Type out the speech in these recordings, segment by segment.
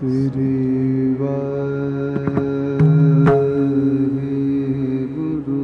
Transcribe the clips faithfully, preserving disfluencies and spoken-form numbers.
Sri Vaheguru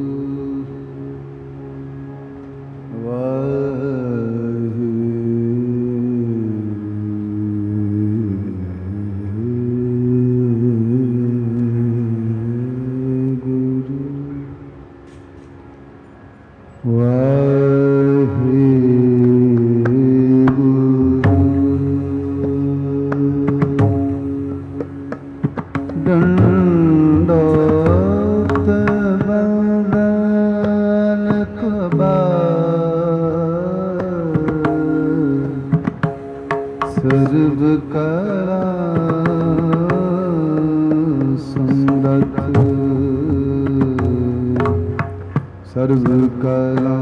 सर्व कला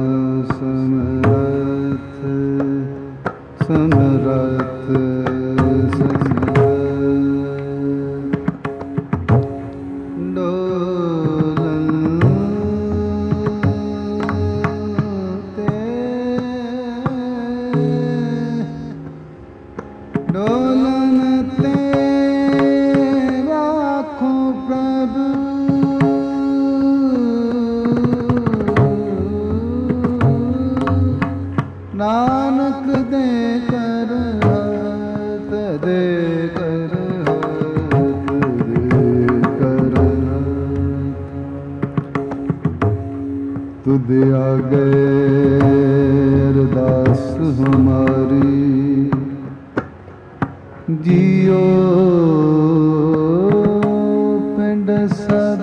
समरथ समरथ नानक दे कर हाथ दे कर हाथ दे कर तुद आगे अरदास हमारी जियो पिंड सब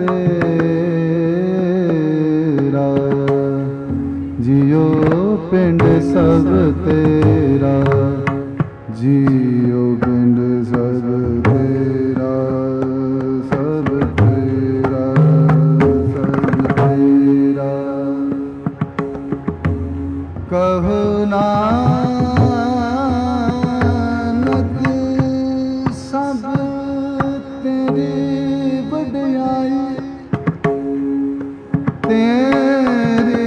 तेरा जियो पिंड सब तेरा जियो पिंड सब तेरा सब तेरा सब तेरा कहो नानक सब तेरी बड़ाई तेरी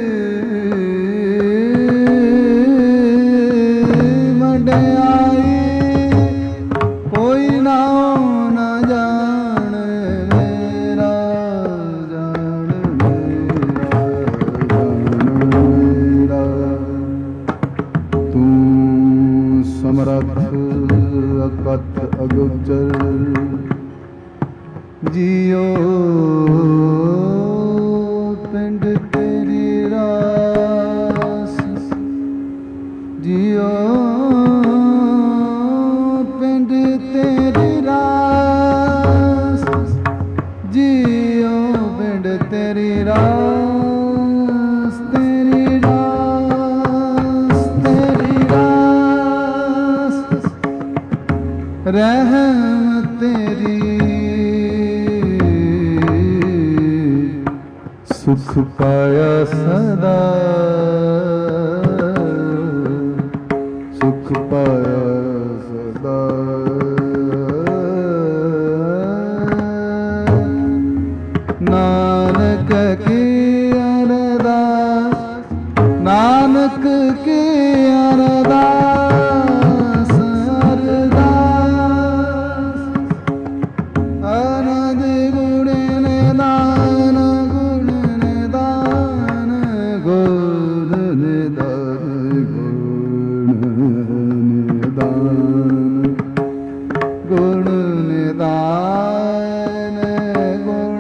अकथ अगोचर जियो पिंड तेरी रास जियो पिंड तेरी रास जियो पिंड तेरी रास तेरी रास तेरी रास रहम तेरी सुख पाया सदा सुख पाया सदा नानक की अरदास नानक की अरदास गुण निदान गुण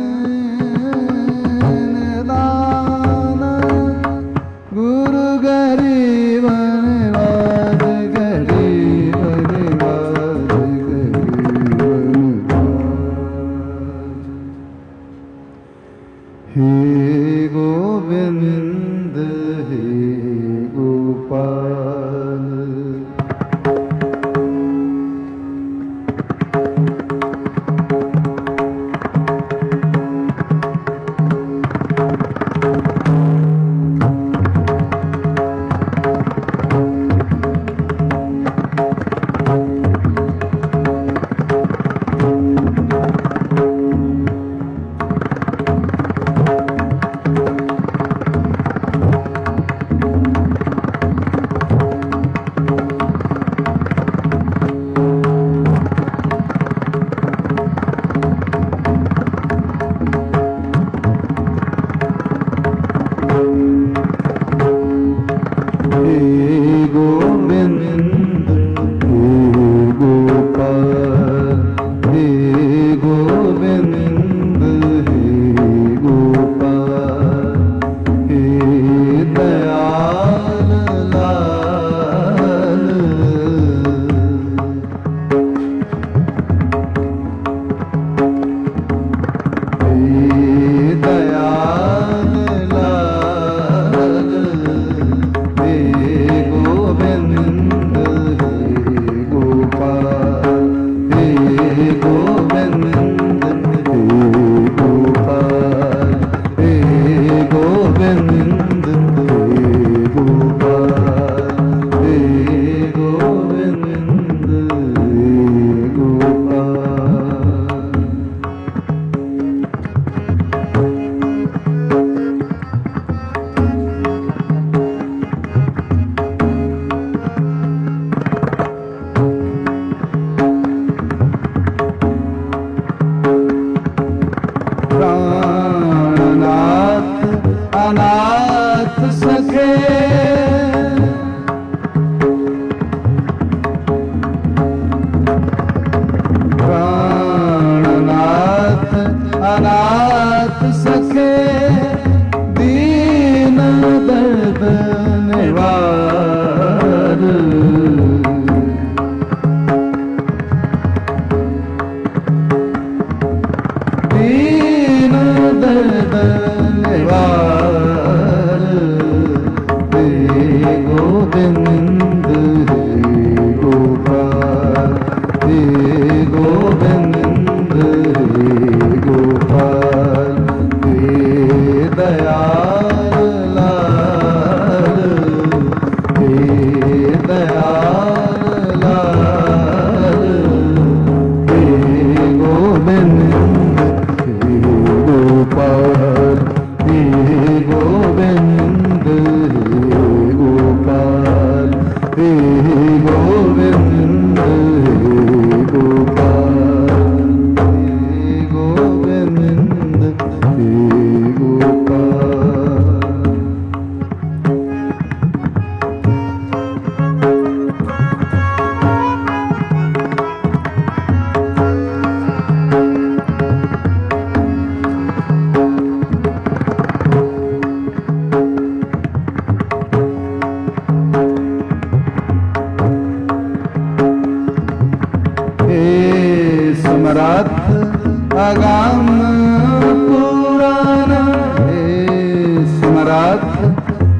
निदान गुरु गरीब निवाज गरीब निवाज गरीब हे गोविंद हे गोपाल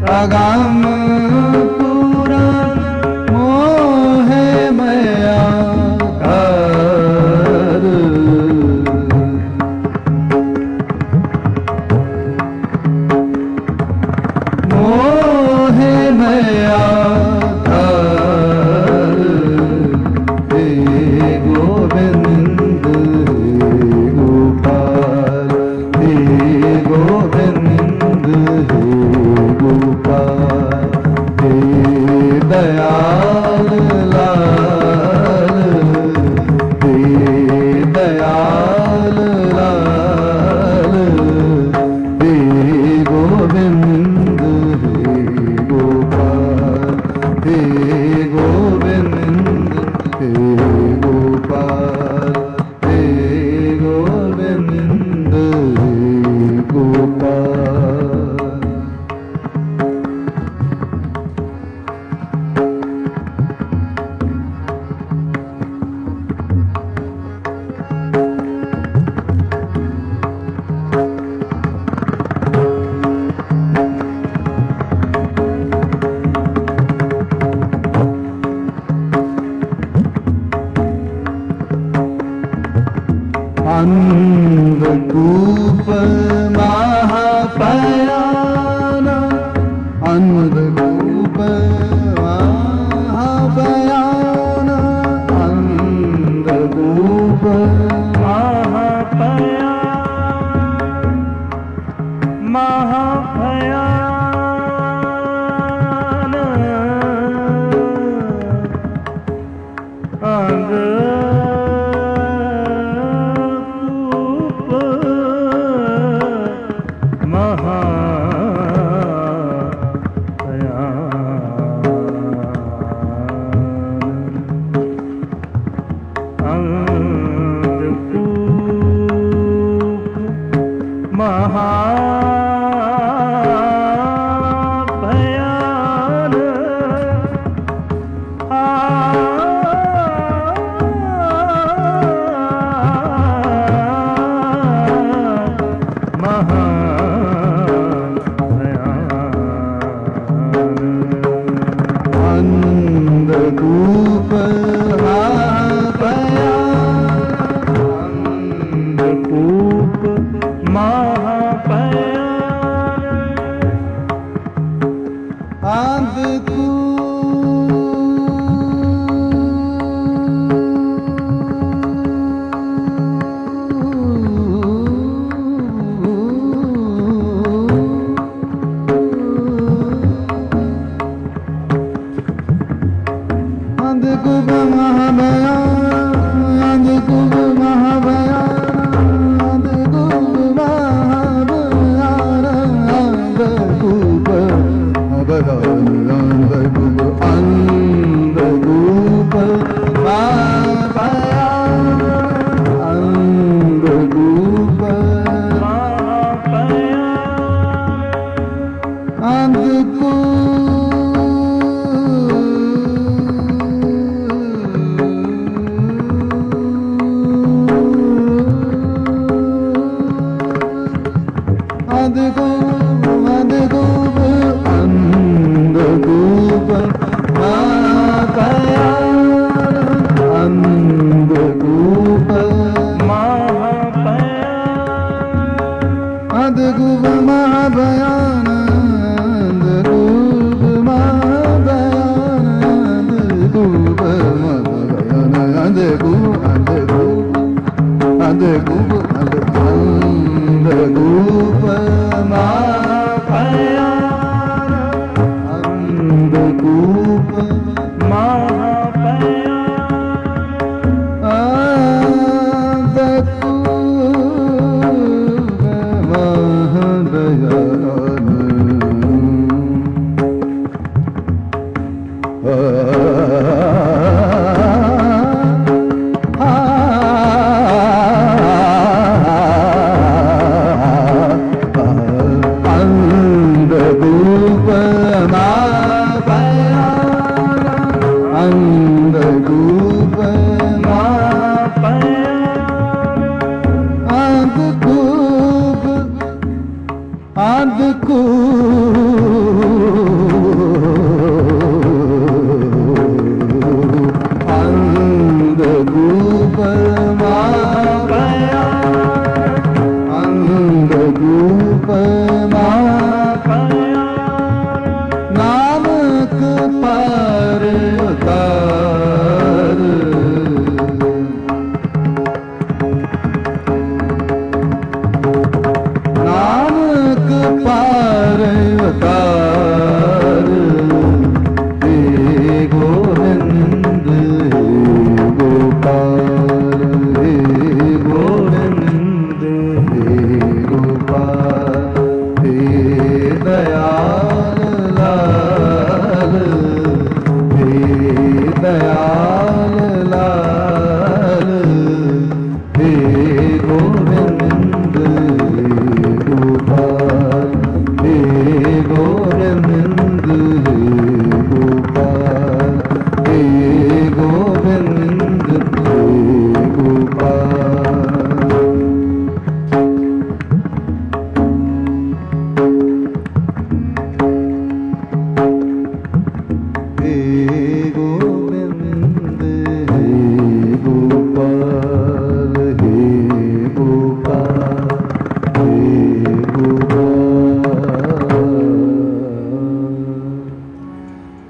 अगम पुराण मोहे मया कर मोहे मया कर हे गोविंद हे गोपाल हे गोविंद हे गोपाल हे दयाल लाल हे दयाल लाल हे गोविंद हे गोपाल हे गोविंद हे गोपाल हे गोविंद हे गोपाल। अंधकूप महापयान अंधकूप महापयान अंधकूप महापयान महापयान अंध अंधकूप महाभयान अंधकूप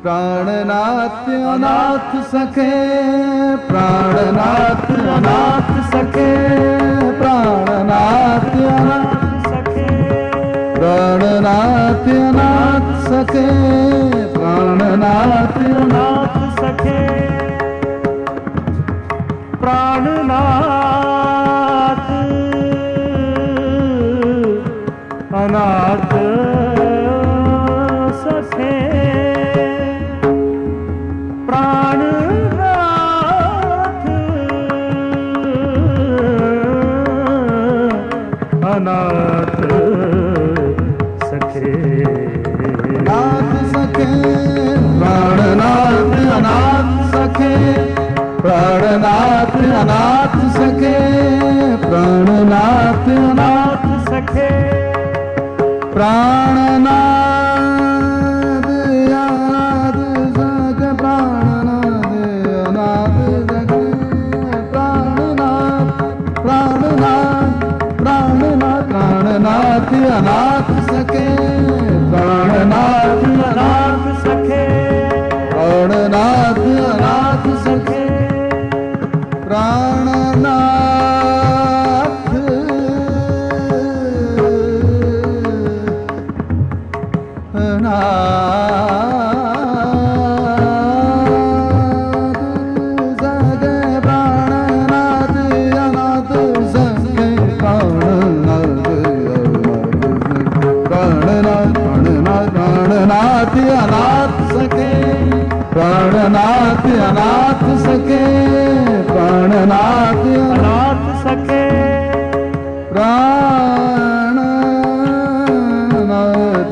प्राणनाथ अनाथ सखे प्राणनाथ अनाथ सखे प्राणनाथ अनाथ सखे प्राणनाथ अनाथ सखे प्राणनाथ अनाथ सखे प्राणनाथ अनाथ सखे प्राणनाथ अनाथ सखे नाथ सखे प्राणनाथ अनाथ सखे प्राणनाथ अनाथ सखे प्राणनाथ अनाथ सखे प्राणनाथ अनाथ सखे प्राणनाथ अनाथ सखे प्राणनाथ प्राणनाथ प्राणनाथ प्राणनाथ अनाथ सखे प्राणनाथ अनाथ सखे प्राणनाथ अनाथ सखे प्राणनाथ अनाथ सखे प्राणनाथ अनाथ सखे प्राणनाथ अनाथ सखे प्राणनाथ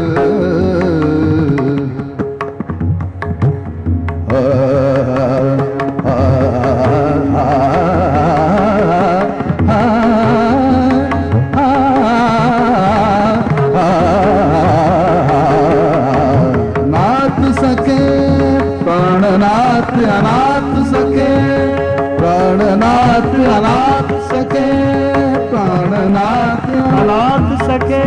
प्राणनाथ अनाथ सखे प्राणनाथ अनाथ सखे प्राणनाथ अनाथ सखे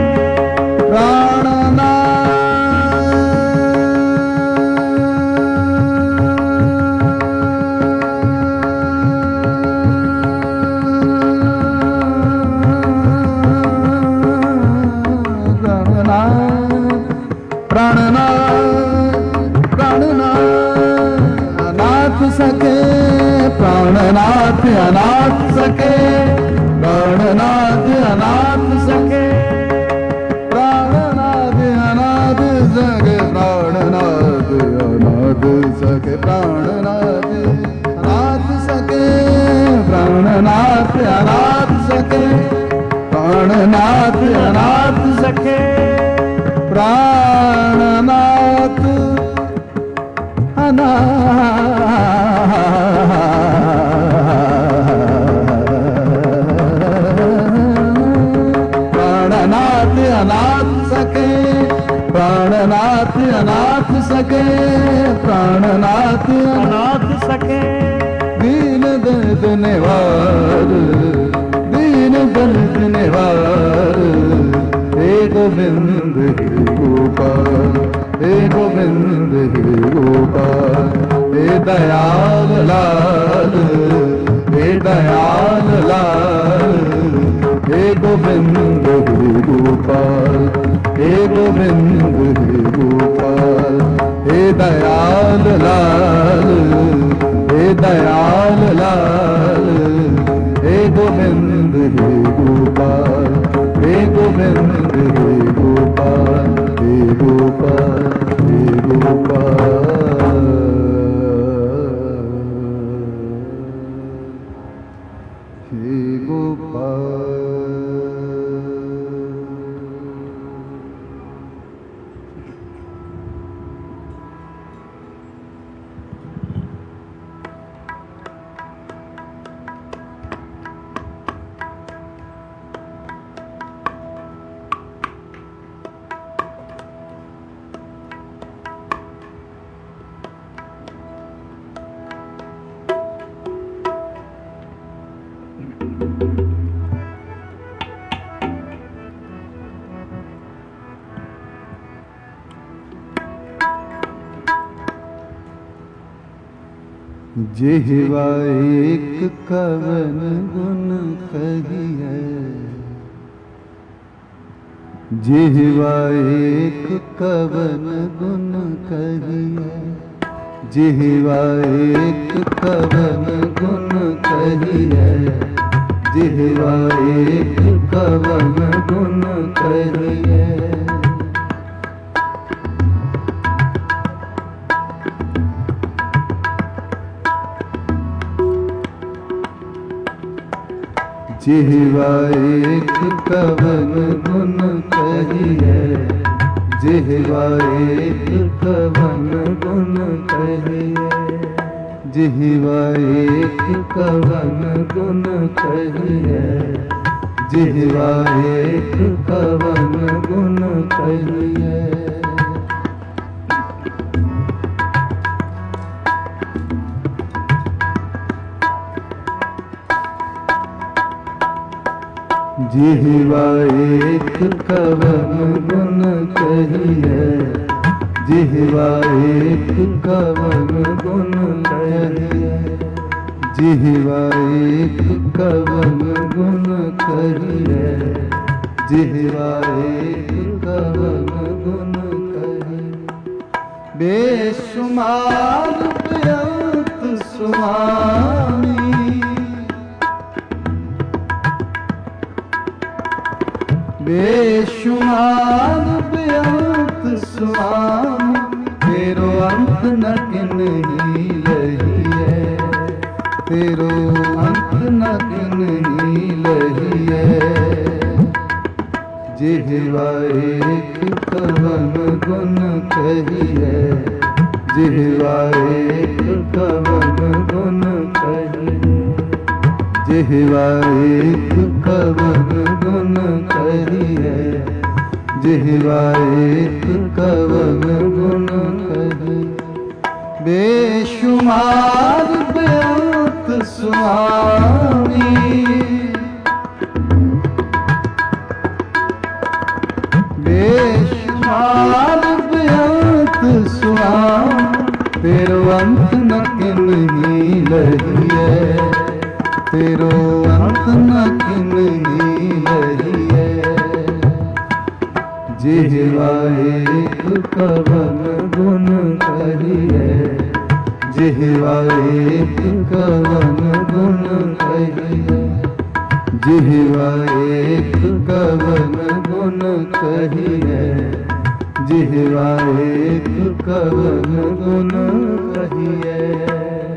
सके प्राणनाथ अनाथ सके प्राणनाथ अनाथ सके प्राणनाथ अनाथ सके प्राणनाथ अनाथ सके प्राणनाथ अनाथ सके प्राणनाथ अनाथ सके प्राणनाथ अनाथ सके प्राणनाथ प्राणनाथ अनाथ सके प्राणनाथ अनाथ सके प्राणनाथ अनाथ सके दीन दर्द निवार दीन दर्द निवार हे गोविंद हे गोपाल हे गोविंद हे गोपाल हे दयाल लाल हे दयाल लाल हे गोविंद हे गोपाल हे गोविंद हे गोपाल हे दयाल लाल हे दयाल लाल हे गोविंद हे गोपाल हे गोविंद हे गोपाल हे गोपाल हे गोपाल हे गोपाल जिह्वा एक कवन गुण कहिए, जिह्वा एक कवन गुण कहिए, जिह्वा एक कवन गुण कहिए, जिह्वा एक कवन गुण कहिए। जिह्वा एक कवन गुण कहिए, जिह्वा एक कवन गुण कहिए, जिह्वा एक कवन गुण कहिए, जिह्वा एक कवन गुण कहिए। जिह्वा एक कवन गुण कहिए, जिह्वा एक कवन गुण कहिए, जिह्वा एक कवन गुण कहिए, जिह्वा एक कवन गुण कहिए। बेशुमार बेअंत स्वामी, बेशुमार बेअंत स्वामी, तेरो अंत न किन्हीं लहिए, तेरो अंत न किन्हीं लहिए। जिह्वा एक कवन गुण कहिए, जिह्वा एक कवन गुण कहिए, जिह्वा एक कवन गुण कहिए, जिह्वा एक कवन गुण कहिए। बेशुमार बेअंत स्वामी, बेशुमार बेअंत स्वामी, तेरो अंत न किन्हीं लहिए, तेरो अंत न किन्हीं लहिए। जिह्वा एक कवन गुण कहिए, जिह्वा एक कवन गुण कहिए, जिह्वा एक कवन गुण कहिए, जिह्वा एक कवन गुण कहिए।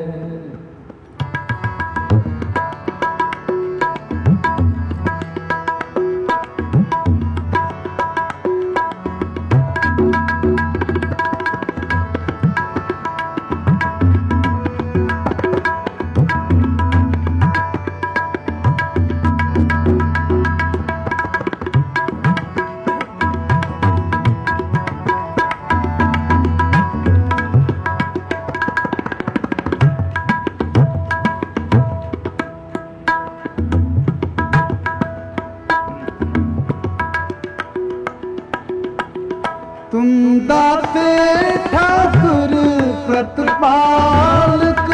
तुम दाते ठाकुर प्रतिपालक,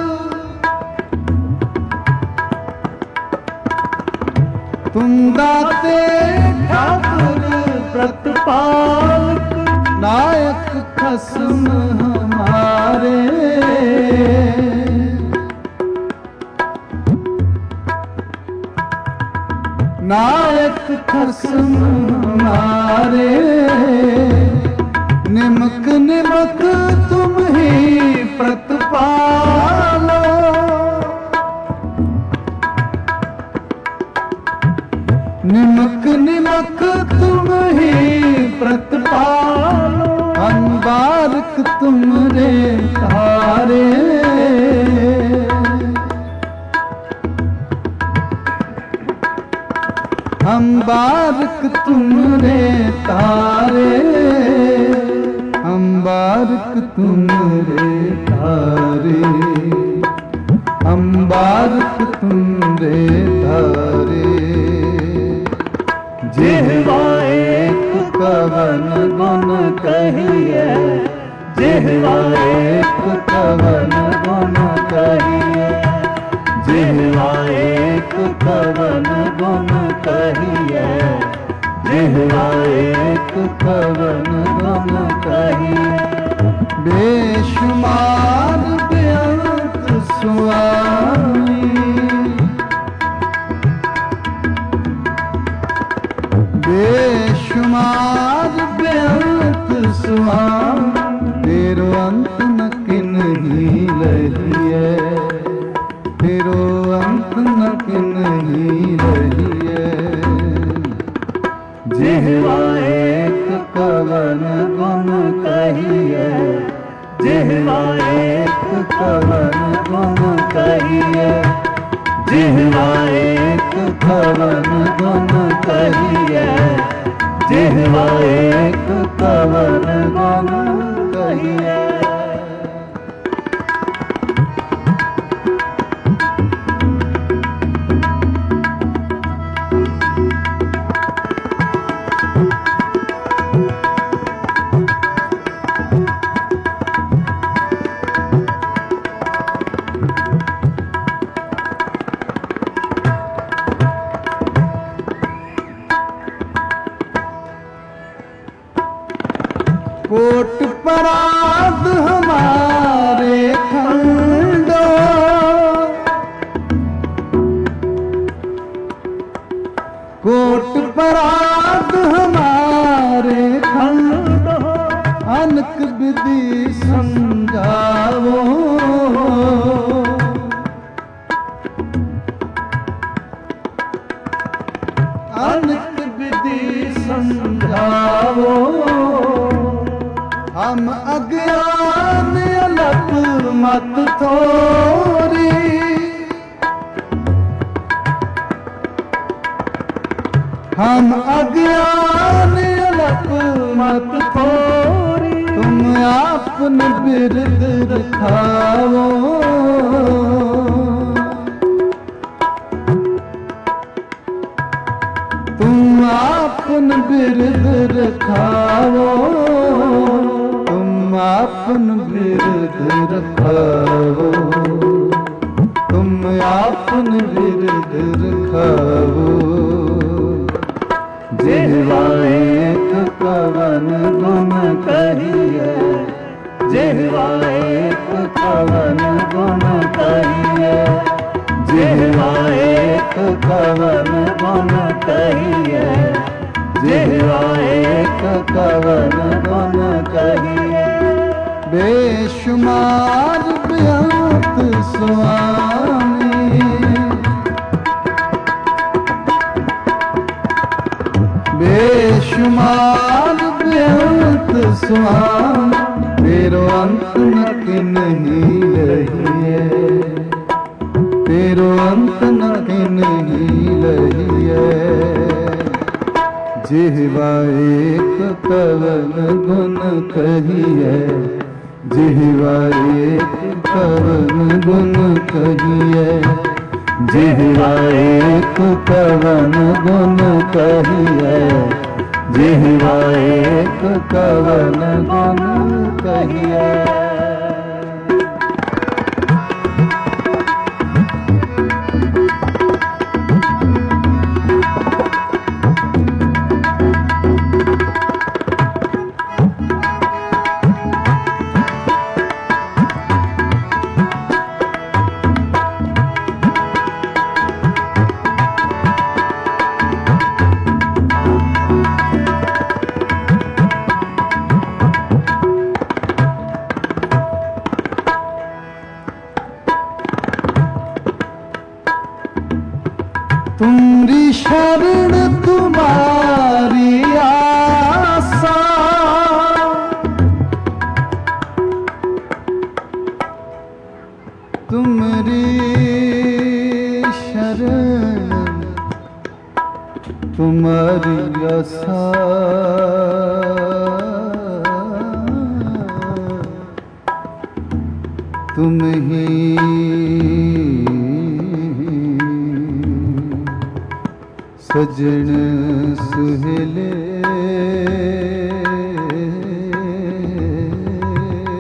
तुम दाते ठाकुर प्रतिपालक, नायक खसम हमारे, नायक खसम हमारे। निमक निमक तुम ही प्रतिपालो, निमक निमक तुम ही प्रतिपालो, हम बारिक तुमरे तारे, हम बारिक तुमरे तारे, हम बारिक तुमरे तारे, हम बारिक तुमरे तारे। जिह्वा एक कवन गुण कहिए, जिह्वा एक कवन गुण कहिए, जिह्वा एक कवन गुण कहिए, जिह्वा एक कवन गुण कहिए। बेशुमार बेअंत स्वामी, बेशुमार बेअंत स्वामी, तेरो अंत न किन्ही लहिए, तेरो अंत न किन्ही लहिए। जिह्वा एक कवन गुण कहिए, जिह्वा एक कवन गुण कहिए, जिह्वा एक कवन गुण कहिए, जिह्वा एक कवन गुण कहिए। कोट पराध हमारे खंडो, कोट पराध हमारे खंडो, अनक विधि समझावो, अनक विधि समझावो। हम अज्ञान अलप मत थोरी, हम अज्ञान अलप मत थोरी, तुम आपन बिरद दिखाओ, तुम आपन बिरद दिखाओ, आपन बिरद रखाओ, तुम आपन बिरद रखाओ। जिह्वा एक कवन गुण कहिए, जिह्वा एक कवन गुण कहिए, जिह्वा एक कवन गुण कहिए, जिह्वा एक कवन गुण कहिए। बेशुमार बेअंत स्वामी, बेशुमार बेअंत स्वामी, तेरो अंत न किन्ही लहिए, तेरो अंत न किन्ही लहिए। जिह्वा एक कवन गुण कहिए, जिह्वा एक कवन गुण कहिए, जिह्वा एक कवन गुण कहिए, जिह्वा एक कवन गुण कहिए। तुमरी शरण तुम्हारी आसा, तुमरी शरण तुम्हारी आसा, तुम ही सजन सुहेले,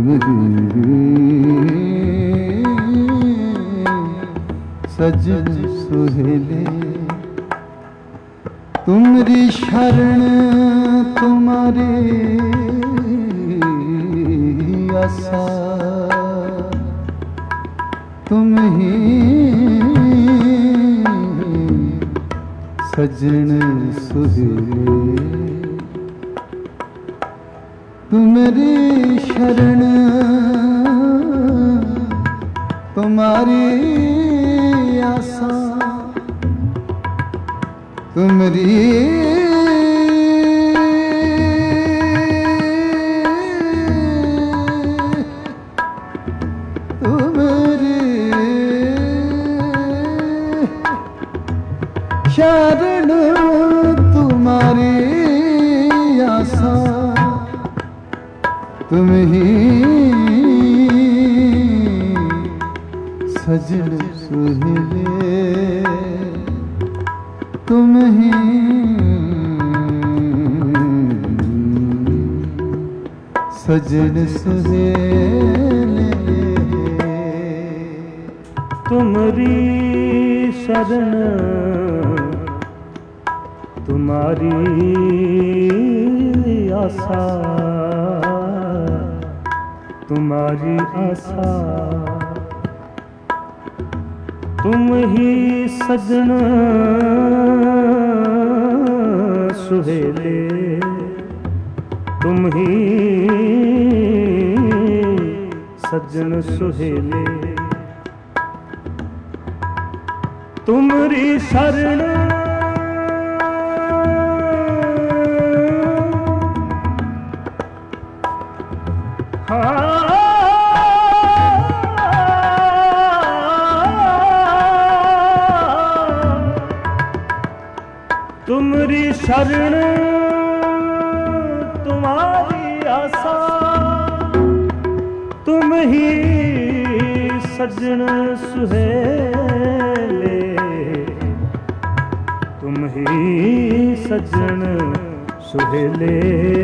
तुमरी सजन सुहेले, तुमरी शरण तुम्हारी आसा, तुम ही सजन सुहेले, तुम्हारी शरण तुम्हारी आसा, तुम्हारी तुम्हारी शरण तुम्हारी आसा, तुम ही सजन सुहेले, तुम ही सजन सुहेले, तुमरी शरण तुम्हारी आशा, तुम्हारी आशा, तुम ही सजन सुहेले, तुम ही सजन सुहेले, तुमरी शरण तुमरी शरण तुम्हारी आशा, तुम ही सजन सुहेले, तुम ही सजन सुहेले,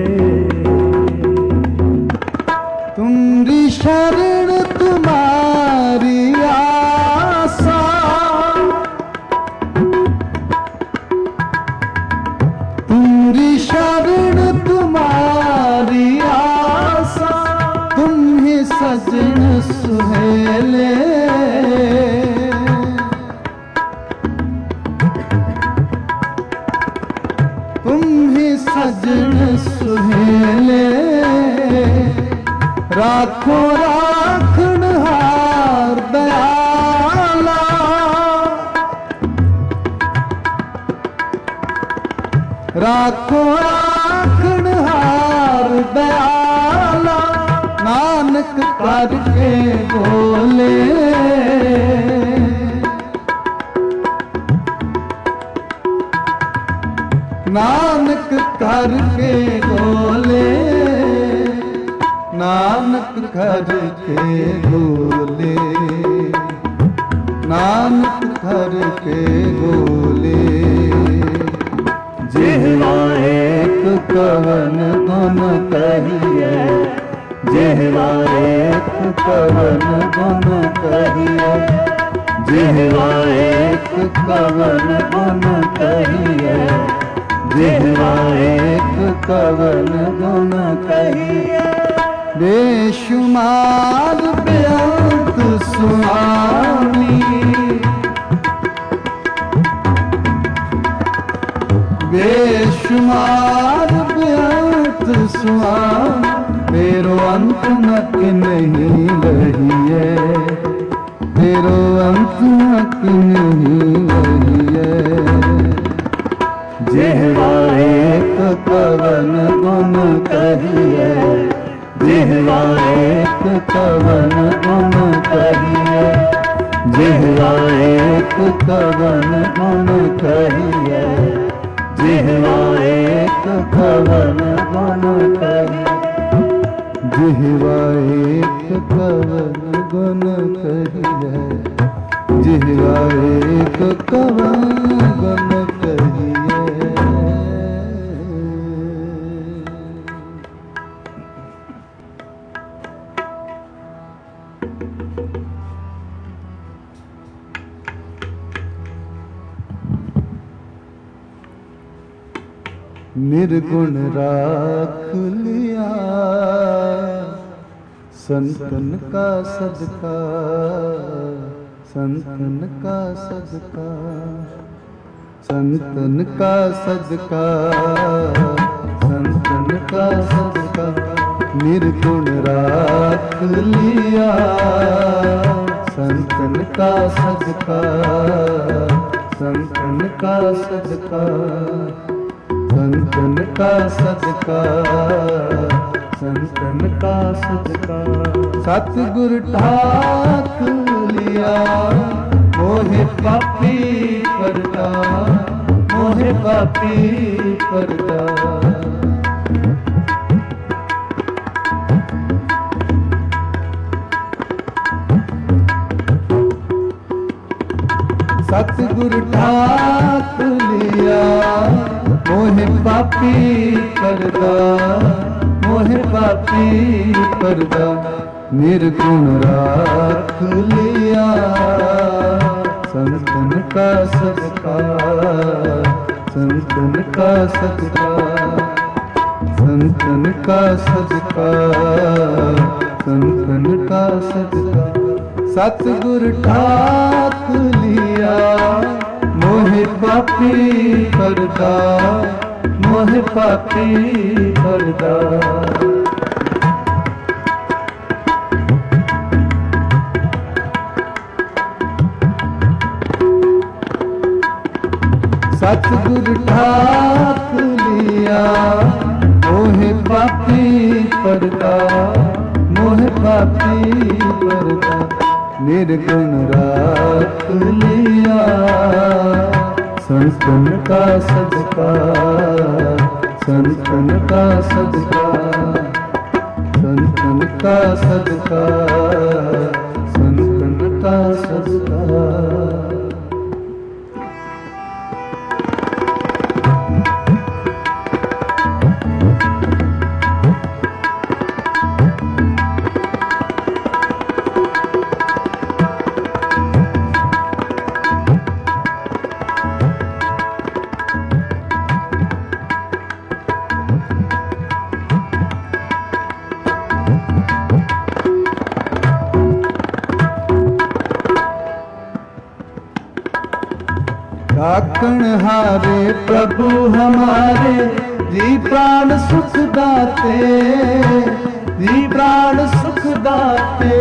तुमरी शरण तुम्हारी आशा, तुमरी शरण तुम्हारी आशा, तुम ही सजन सुहेले, तुम ही सजन सुहेले, राखो राखन हार दयाला, राखो राखन हार दयाला, नानक करके बोले, नानक करके बोले, नानक करके बोले, नानक करके बोले, जिह्वा एक कवन गुण कहिए, जिह्वा एक कवन गुण कहिए, जिह्वा एक कवन गुण कहिए, जिह्वा एक कवन गुण कहिए, बेशुमार बेअंत स्वामी, बेशुमार बेअंत स्वामी, तेरो अंत न नहीं रही है, तेरो अंत न नहीं रही है, जिह्वा एक कवन गुण कहिए, जिह्वा एक कवन गुण कहिए, जिह्वा एक कवन गुण कहिए, जिह्वा एक कवन गुण कहिए, जिह्वा एक कवन गुण कहिए, जिह्वा एक कवन गुण कहिए। निर्गुण राख लिया संतन का सदका, संतन का सदका, संतन का सदका, संतन का सदका। निर्गुण राख लिया संतन का सदका, संतन का सदका, संतन का सदका, संतन का सदका। सतगुर ठाक लिया मोहे पापी परदा, मोहे पापी परदा। सतगुर ठाक लिया मोहे पापी परदा, मोहे पापी परदा। निर्गुण राख लिया संतन का सदका, संतन का सदका, संतन का सदका, संतन का सदका। सतगुर ठाक लिया मोहे पापी परदा, मोहे पापी परदा। सतगुर ठाक लिया मोहे पापी परदा, मोहे पापी परदा। निर्गुण राख लिया संतन का सदका, संतन का सदका, संतन का सदका, संतन का सदका। राखण हारे प्रभु हमारे जी प्राण सुख दाते, जी प्राण सुख दाते।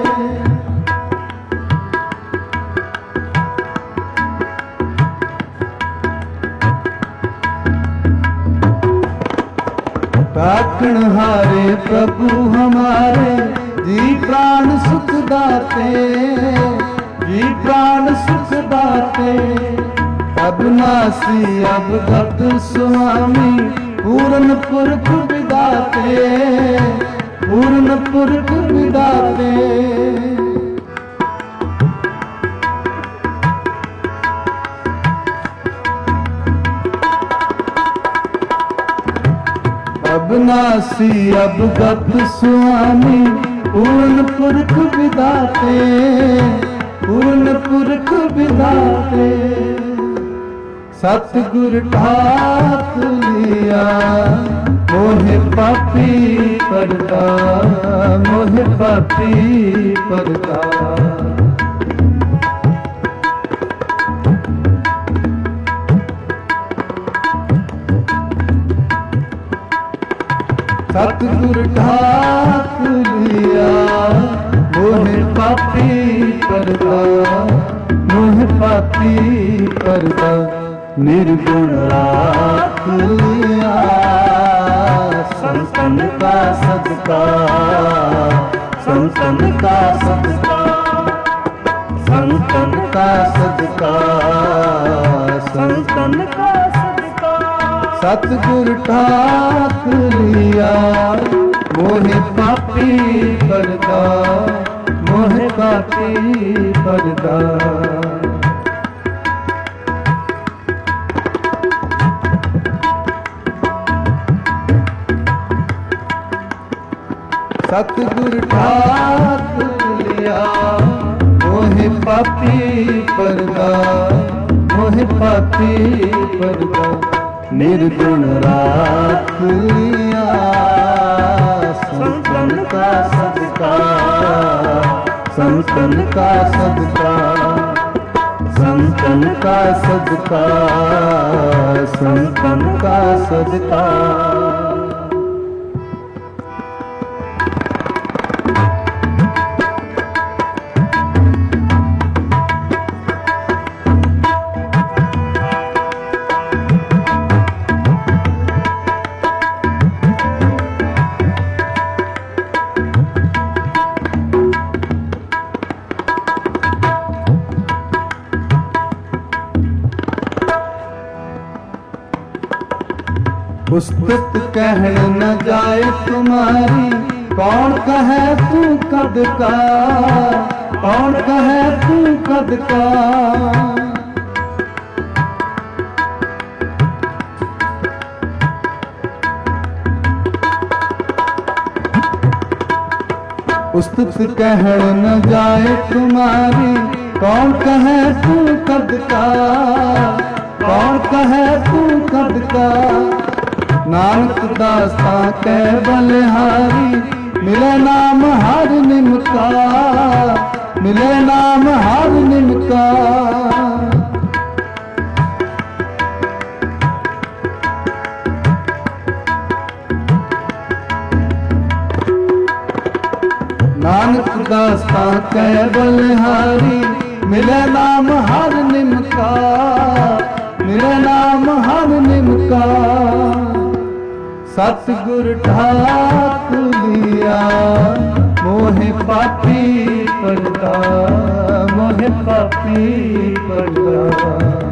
राखण हारे प्रभु हमारे जी प्राण सुख दाते, जी प्राण सुख दाते। अविनाशी अवगत स्वामी पूर्ण पुरख विदाते, पूर्ण पुरख विदाते। अविनाशी अवगत स्वामी पूर्ण पुरख विदाते, पूर्ण पुरख विदाते। सतगुर ठाक लिया मोहे पापी परदा, मोहे पापी परदा। सतगुर ठाक लिया मोहे पापी परदा, मोहे पापी परदा। निर्गुण राख लिया संतन का सदका, संतन का सदका, संतन का सदका, संतन का सदका। सतगुर ठाक लिया मोहे पापी परदा, मोहे पापी परदा। सतगुर ठाक लिया मोहे पापी परदा, मोहे पापी परदा। निर्गुण राख लिया संतन का सदका, संतन का सदका, संतन का सदका, संतन का सदका। पुस्तक कहन न जाए तुम्हारी, कौन कहे तू कद का, कौन कहे तू कद का। पुस्तक कहन न जाए तुम्हारी, कौन कहे तू कद का, कौन कहे तू कद का। नानक दास्ता कै बलिहारी, मिले नाम हर निमका, मिले नाम हर निमका। नानक दास्ता कै बलिहारी, मिले नाम हर निमका, मिले नाम हर निमका। सतगुर ठाक लिया मोहे पापी परदा, मोहे पापी परदा।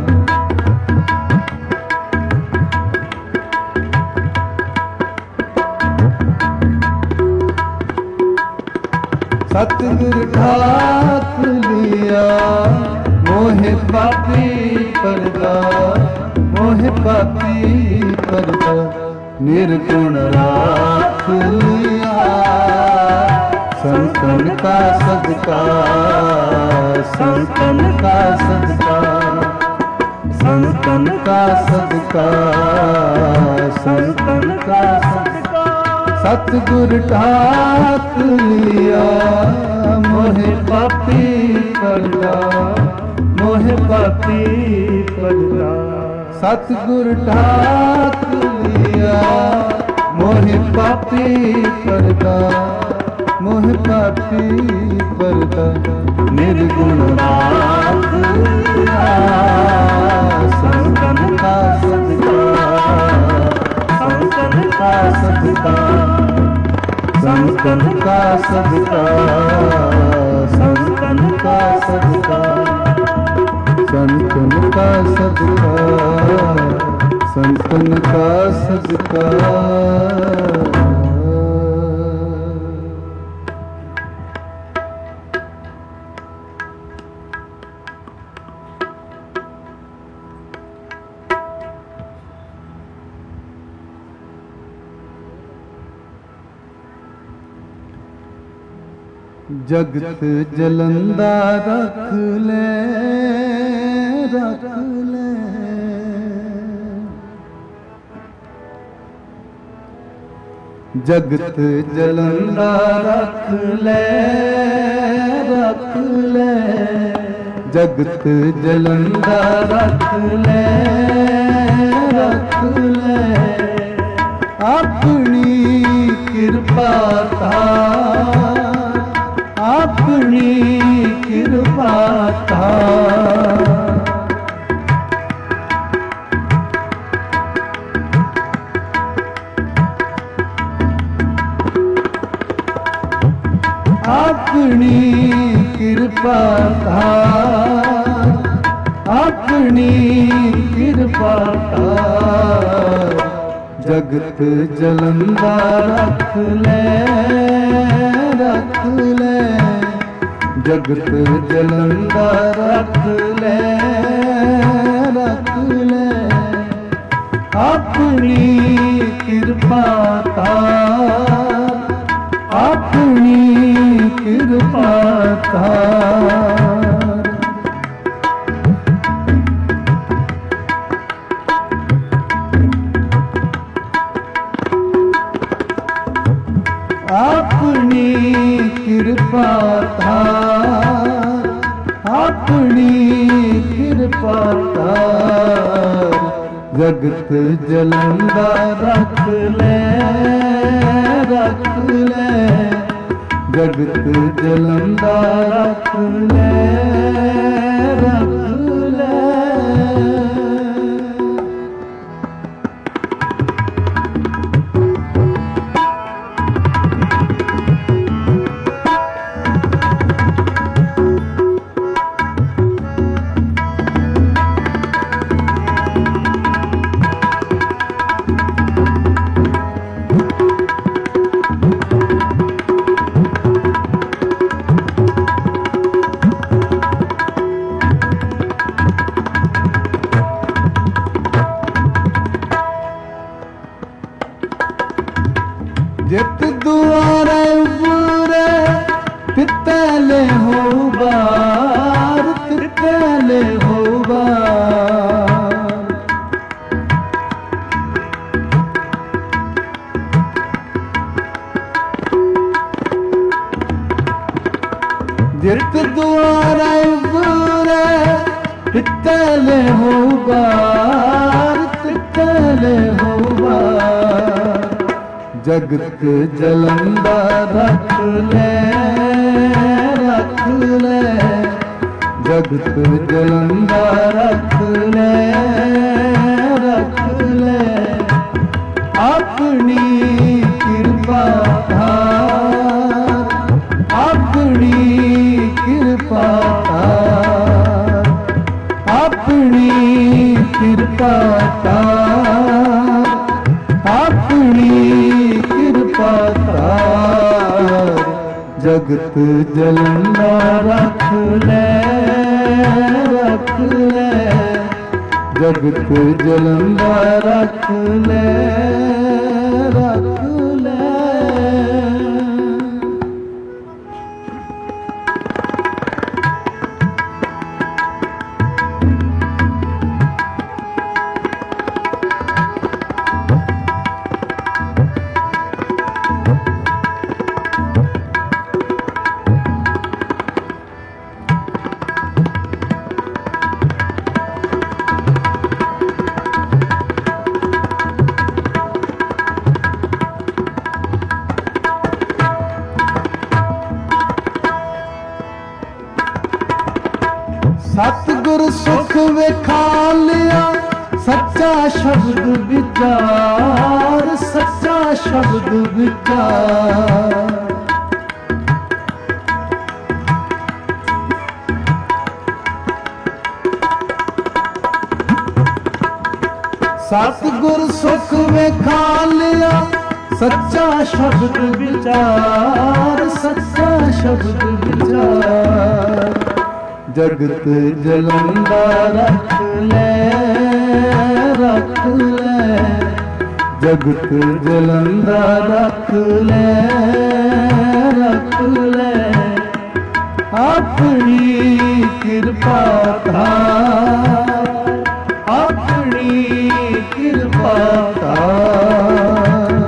सतगुर ठाक लिया मोहे पापी परदा, मोहे पापी परदा। निर्गुण राख लिया संतन का सदका, संतन का सदका, संतन का सदका, संतन का सदका। सतगुर ठाक लिया मोहे पापी परदा, मोहे पापी परदा। सतगुर ठाक लिया मोहे पापी परदा, मोहे पापी परदा। निर्गुण राख लिया संतन का सदका, संतन का सदका, संतन का सदका, संतन का सदका, संतन का सदका, संतन का सदका। जगत जलंदा रख ले, रख ले। जगत जलंदा रख ले, रख ले। जगत जलंदा रख ले, रख ले। अपनी कृपा था, अपनी कृपा था। अपनी कृपा था, अपनी कृपा था। जगत जलंदा रख ले, रख ले। जगत जलंदा रख ले, रख ले। अपनी कृपा था, अपनी कृपा था। ਆਪਣੀ ਕਿਰਪਾ ਧਾਰ, ਆਪਣੀ ਕਿਰਪਾ ਧਾਰ, ਜਗਤ ਜਲੰਦਾ ਰੱਖ ਲੈ, ਰੱਖ ਲੈ, ਜਗਤ ਜਲੰਦਾ ਰੱਖ ਲੈ, ਰੱਖ ਲੈ। ਜਿਤ ਦੁਆਰੇ ਉਬਰੇ ਤਿੱਤਲੇ ਹੋ ਬਾਰ, ਤਿੱਤਲੇ ਹੋ ਬਾਰ, ਜਿਤ ਦੁਆਰੇ ਉਬਰੇ ਤਿੱਤਲੇ ਹੋ ਬਾਰ, ਤਿੱਤਲੇ ਹੋ ਬਾਰ, ਜਗਤ ਜਲੰਦਾ ਰੱਖ ਲੈ, ਰੱਖ ਲੈ, ਜਗਤ ਜਲੰਦਾ ਰੱਖ ਲੈ, ਰੱਖ ਲੈ, ਆਪਣੀ ਕਿਰਪਾ ਧਾਰ, ਆਪਣੀ ਕਿਰਪਾ ਧਾਰ, ਆਪਣੀ ਕਿਰਪਾ ਧਾਰ, ਆਪਣੀ ਕਿਰਪਾ ਧਾਰ, ਜਗਤ ਜਲੰਦਾ ਰੱਖ ਲੈ, ਰੱਖ ਲੈ, ਜਗਤ ਜਲੰਦਾ ਰੱਖ ਲੈ, ਰੱਖ ਲੈ। ਸਤਿਗੁਰ ਸੁਖ ਵੇਖਾ ਲਿਆ, ਸੱਚਾ ਸ਼ਬਦ ਵਿਚਾਰ, ਸੱਚਾ ਸ਼ਬਦ ਵਿਚਾਰ, ਸਤਿਗੁਰ ਸੁਖ ਵੇਖਾ ਲਿਆ, ਸੱਚਾ ਸ਼ਬਦ ਵਿਚਾਰ, ਸੱਚਾ ਸ਼ਬਦ ਵਿਚਾਰ, ਜਗਤ ਜਲੰਦਾ ਰੱਖ ਲੈ, ਰੱਖ ਲੈ, ਜਗਤ ਜਲੰਦਾ ਰੱਖ ਲੈ, ਰੱਖ ਲੈ, ਆਪਣੀ ਕਿਰਪਾ ਧਾਰ, ਆਪਣੀ ਕਿਰਪਾ ਧਾਰ,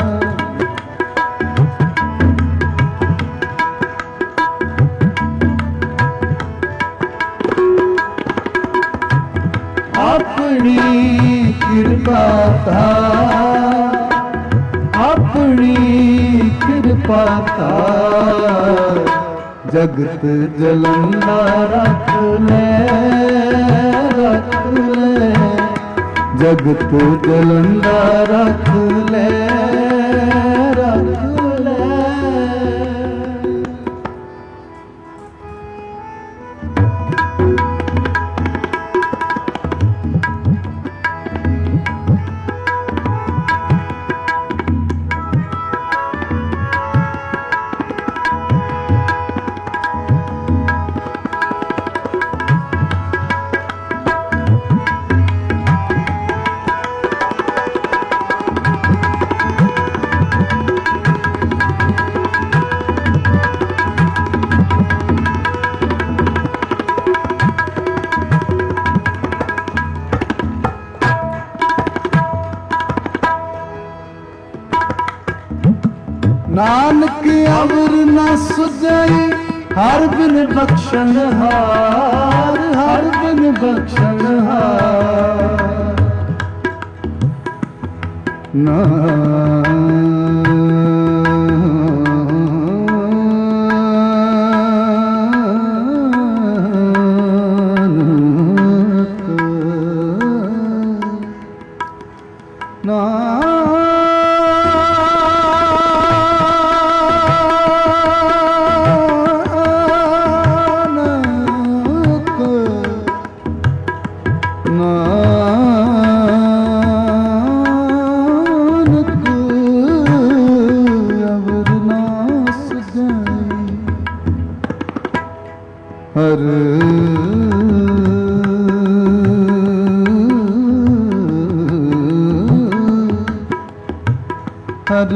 ਆਪਣੀ ਕਿਰਪਾ ਧਾਰ, ਆਪਣੀ ਕਿਰਪਾ ਧਾਰ, ਜਗਤ ਜਲੰਦਾ ਰੱਖ ਲੈ, ਰੱਖ ਲੈ, ਜਗਤ ਜਲੰਦਾ ਰੱਖ ਲੈ, ਰੱਖ ਲੈ। नानक अवर न सुझई हर बिन बख्शन हार, हर बिन बख्शन हार। हर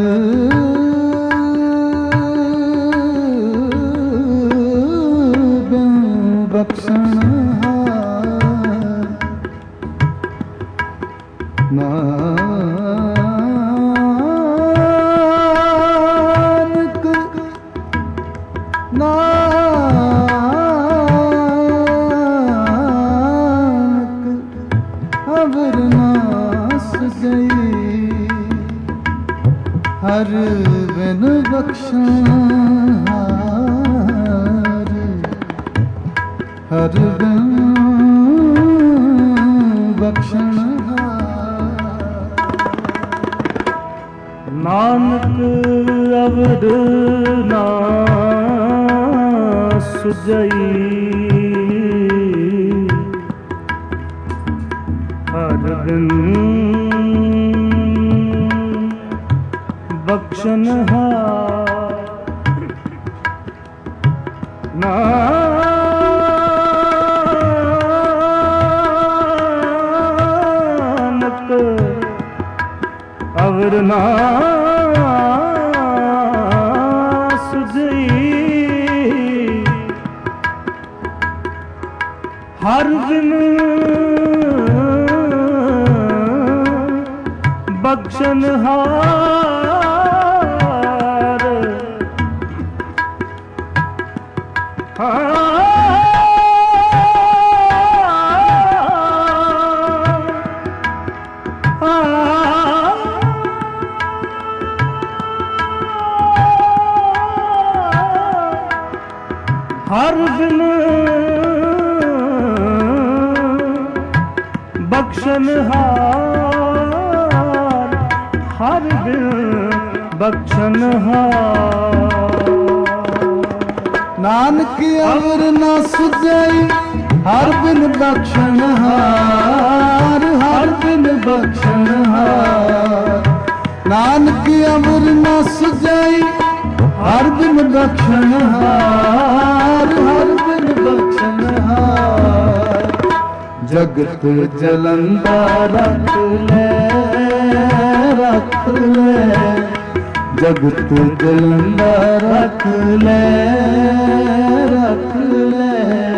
बिन बख्शन हार। नानक नानक अवर न सुझई हर बिन बख्शन हार, हर बिन बख्शन हार। नानक अवर ना सुझई हर बिन बख्शन हार। नानक अवर ना सुझई हर बिन बख्शन हार। हर बिन बख्शन हार, हर बिन बख्शन हार। नानक अवर न सुझई हर बिन बख्शन हार, हर बिन बख्शन हार। नानक अवर न सुझई हर बिन बख्शन हार, हर बिन बख्शन हार। जगत जलंदा रख ले, रख ले जगत जलंदा रख ले, रख ले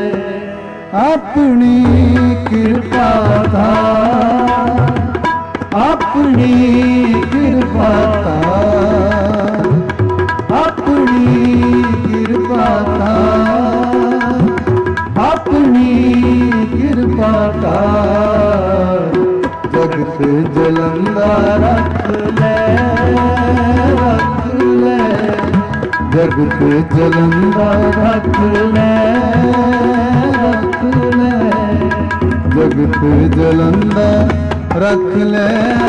अपनी कृपा धार, अपनी कृपा धार, अपनी कृपा धार, अपनी कृपा धार। जगत जलंदा रख ले, रख ले जगत जलंदा रख ले, रख ले जगत जलंदा रख ले।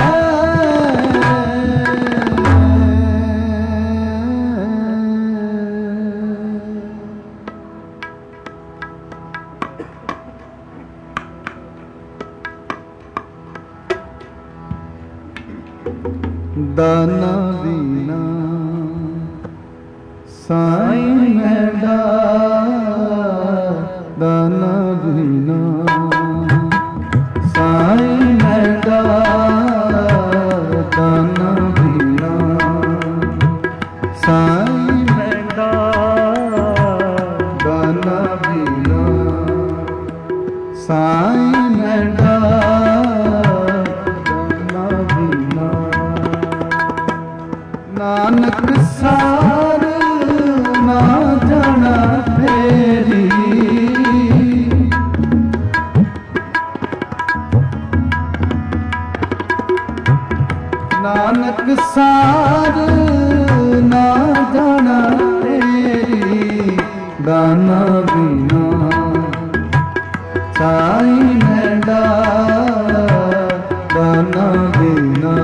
दाना दीना साईं मैडा, दाना दीना साईं मैडा, दाना दीना साईं मैडा, दाना दीना साईं मैडा, दाना दीना ਨਾਨਕ ਸਾਰ ਨਾ ਜਾਣਾ ਫੇਰੀ। ਨਾਨਕ ਸਾਰ ਨਾ ਜਾਣਾ ਤੇਰੀ। ਦਾਨਾ ਬਿਨਾ ਸਾਈ ਮੈਂਡਾ, ਦਾਨਾ ਬਿਨਾ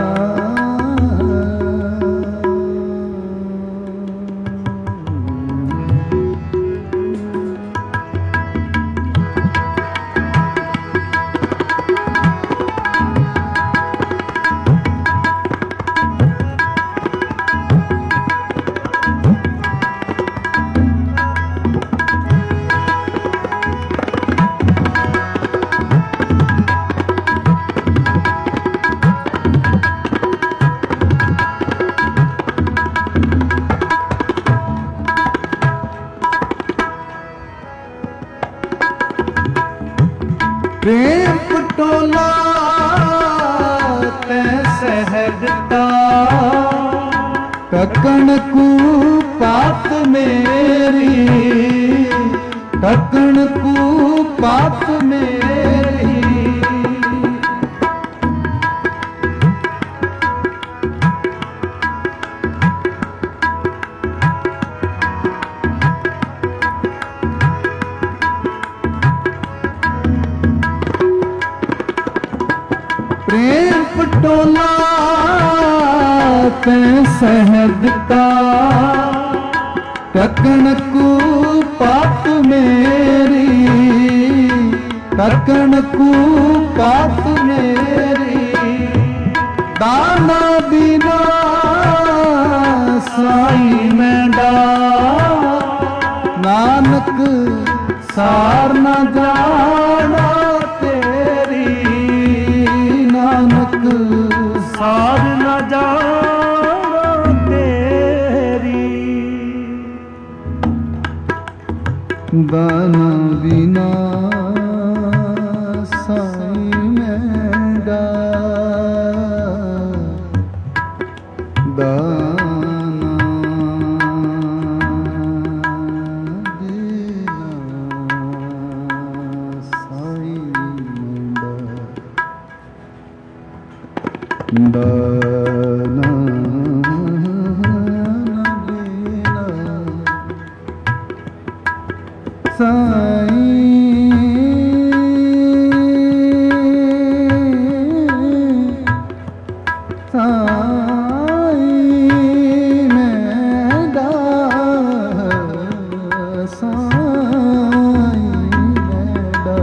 ਪ੍ਰੇਮ ਪਟੋਲਾ ਤੈ ਸਹਿਜਤਾ। ਟਕਣ ਕੂ ਪਾਤ ਮੇਰੀ, ਟਕਣ ਕੂ ਪਾਤ ਮੇਰੀ। ਪ੍ਰੇਮ ਪਟੋਲਾ ਤੈ ਸਹਿਜਤਾ। ਟਕਣ ਕੂ ਪਾਤ ਮੇਰੀ, ਟਕਣ ਕੂ ਪਾਤ ਮੇਰੀ। ਦਾਨਾ ਬਿਨਾ ਸਾਈ ਮੈਂਡਾ, ਨਾਨਕ ਸਾਰ ਨਾ ਜਾਣਾ ਤੇਰੀ। ਨਾਨਕ ਸਾਰ ਨਾ ਜਾਣਾ ਤੇਰੀ। ਦਾਨਾ ਬਿਨਾ ਸਾਈ ਮੈਂਡਾ, ਦਾਨਾ ਬਿਨਾ ਸਾਈ ਮੈਂਡਾ। ਦਾਨਾ ਬਿਨਾ ਸਾਈ ਸਾਈ ਮੈਂਡਾ, ਸਾਈ ਮੈਂਡਾ।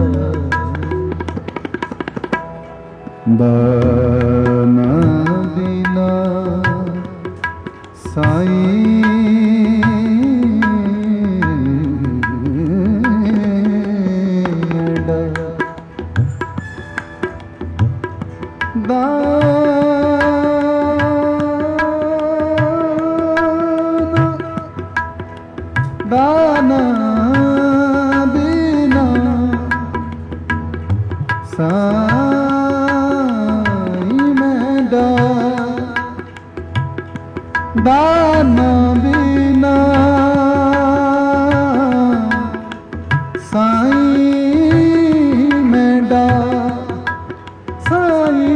ਦਾਨਾ ਬਿਨਾ ਸਾਈ ਮੈਂਡਾ। ਦਾਨਾ ਦਾਨਾ ਬਿਨਾ ਸਾਈ ਮੈਂਡਾ। ਦਾਨਾ ਬਿਨਾ ਸਾਈ ਮੈਂਡਾ, ਸਾਈ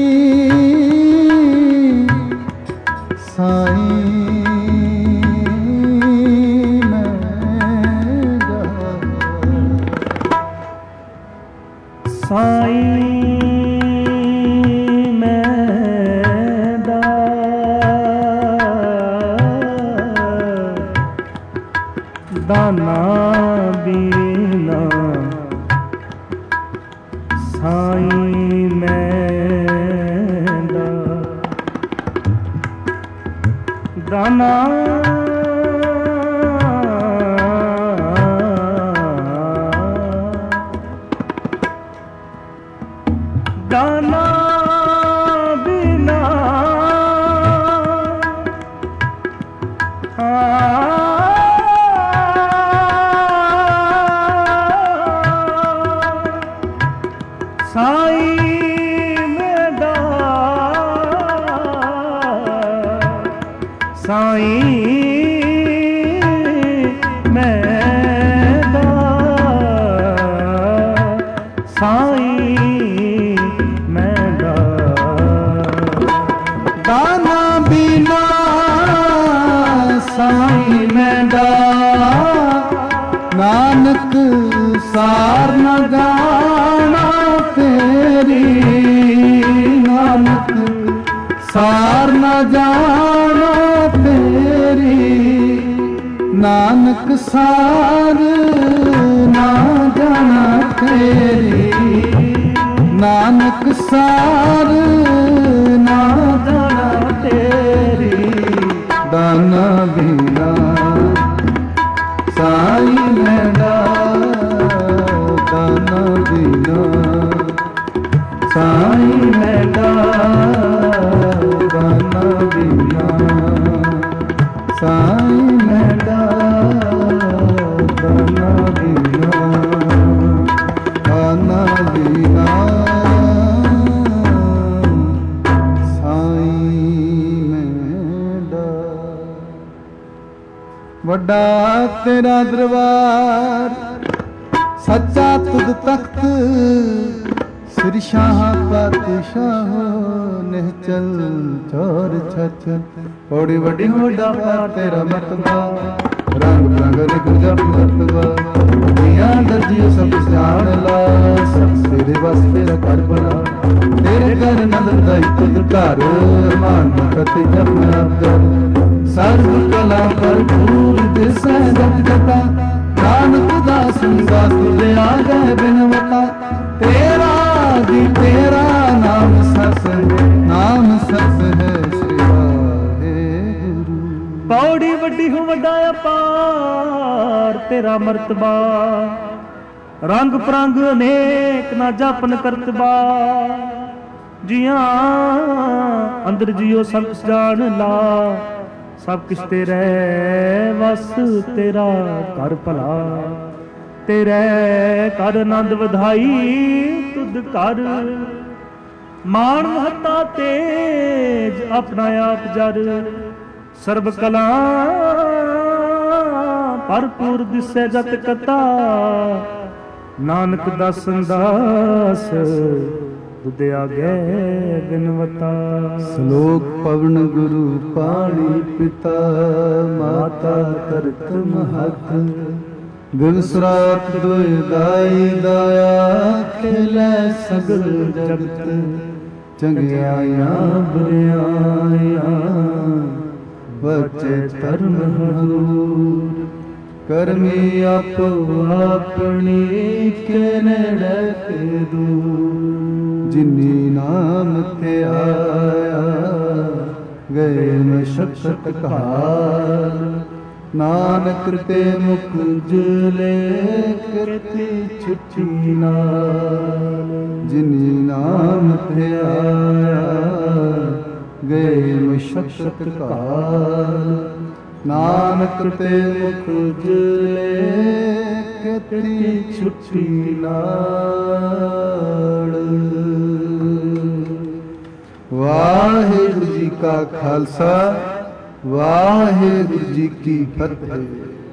ਸਾਈ ਮੈਂਡਾ। ਸਾਈ ਮੈਂਡਾ, ਦਾਨਾ ਬਿਨਾ ਸਾਈ ਮੈਂਡਾ। ਦਾਨਾ ਦਾਨਾ ਬਿਨਾ ਸਾਈ ਮੈਂਡਾ, ਸਾਈਂ ਮੈਂਦਾ ਸਾਈਂ ਮੈਂਦਾ ਦਾਨਾ ਬਿਨਾ ਸਾਈਂ ਮੈਂਦਾ ਨਾਨਕ ਸਾਰ ਨ ਜਾਣਾ ਤੇਰੀ ਨਾਨਕ ਸਾਰ ਨ ਜਾਣਾ ਤੇਰੀ ਨਾਨਕ ਸਾਰ ਨਾ ਜਾਣਾ ਤੇਰੀ ਨਾਨਕ ਸਾਰ ਨਾ ਜਾਣਾ ਤੇਰੀ ਦਾਨਾ ਬਿਨਾ ਸਾਈਂ ਮੈਂਡਾ ਦਾਨਾ ਬਿਨਾ ਸਾਈਂ ਮੈਂਡਾ ਦਾਨਾ ਬਿਨਾ ਸਾਈਂ ਮੈਂਡਾ ਦਾਨਾ ਬਿਨਾ ਦਾਨਾ ਬਿਨਾ ਸਾਈਂ ਮੈਂਡਾ। ਵੱਡਾ ਤੇਰਾ ਦਰਬਾਰ ਸੱਚਾ ਤੁਧ ਤਖਤ ਸ੍ਰੀ ਸ਼ਾਹ ਪਾਤਸ਼ਾਹ ਨਿਹਚਲ ਚੋਰ ਛਛ ਬੜੀ ਵੱਡੀ ਵੱਡਾ ਤੇਰਾ ਮਰਤਬਾ ਰੰਗ ਰੰਗ ਰਿਗ ਜਪ ਮਰਤਬਾ ਦੁਨੀਆਂ ਦਰਜੀ ਸਭ ਸਿਆਣ ਲਾ ਸਭ ਤੇਰੇ ਵਸ ਤੇਰਾ ਘਰ ਬਣਾ ਤੇਰੇ ਘਰ ਨੰਦ ਦਾਈ ਤੁਧ ਘਰ ਮਾਨ ਕਤੇ ਜਪ ਆਪ ਜਪ ਸਰਬ ਕਲਾ ਭਰਪੂਰ ਦਿਸੈ ਜਗ ਜਟਾ ਨਾਨਕ ਦਾਸ ਦਾ ਤੁਲੇ ਆ ਗਏ ਬਿਨਵਤਾ ਤੇਰਾ ਦੀ ਤੇਰਾ ਨਾਮ ਸਸ ਨਾਮ ਸਸ ਹੈ ਸ੍ਰੀ ਵਾਹਿਗੁਰੂ। ਪੌੜੀ ਵੱਡੀ ਹੋ ਵੱਡਾ ਅਪਾਰ ਤੇਰਾ ਮਰਤਬਾ ਰੰਗ ਪ੍ਰੰਗ ਅਨੇਕ ਨਾ ਜਪਨ ਕਰਤਬਾ ਜੀਆਂ ਅੰਦਰ ਜਿਉ ਸੰਤ ਜਾਣ ਲਾ ਸਭ ਕਿਛ ਤੇਰੇ ਵਸ ਤੇਰਾ ਘਰ ਭਲਾ ਤੇਰੇ ਕਰ ਆਨੰਦ ਵਧਾਈ ਤੁਧ ਕਰ ਮਾਣ ਮਹੱਤਾ ਤੇਜ ਆਪਣਾ ਆਪ ਜਰ ਸਰਬ ਕਲਾ ਭਰਪੂਰ ਦਿਸੈ ਜਤ ਕਤਾ ਨਾਨਕ ਦਾਸਨ ਦਾਸ ਤੁਧ ਆਗੇ ਬਿਨਵਤਾ। ਸ਼ਲੋਕ ਪਵਨ ਗੁਰੂ ਪਾਣੀ ਪਿਤਾ ਮਾਤਾ ਧਰਤ ਮਹਤ ਦਿਨ ਸਰਾਤ ਦੁਇ ਦਾਈ ਦਾਇਆ ਖਿਲੇ ਸਗਲ ਜਗਤ ਚੰਗਿਆਈਆਂ ਬੁਰਿਆਈਆਂ ਬਚੇ ਧਰਮ ਹਜ਼ੂਰ ਕਰਮੀ ਆਪੋ ਆਪਣੀ ਕੇ ਨੇੜੇ ਕੇ ਦੂਰ ਜਿਨੀ ਨਾਮ ਤੇ ਆਇਆ ਗਏ ਮਸ਼ਕਤ ਘਾਰ ਨਾਨਕ ਤੇ ਮੁਖ ਜਲੇ ਕਰਤੀ ਛੁੱਟੀ ਨਾਲ ਜਿਨੀ ਨਾਮ ਤੇ ਆਇਆ ਗਏ ਮਸ਼ਕਤ ਘਾਰ ਨਾਨਕ ਤੇ ਮੁਖ ਜਲੇ ਕਰਤੀ ਛੁੱਟੀ ਨਾਲ। ਵਾਹਿਗੁਰੂ ਜੀ ਕਾ ਖਾਲਸਾ ਵਾਹਿਗੁਰੂ ਜੀ ਕੀ ਫਤਿਹ।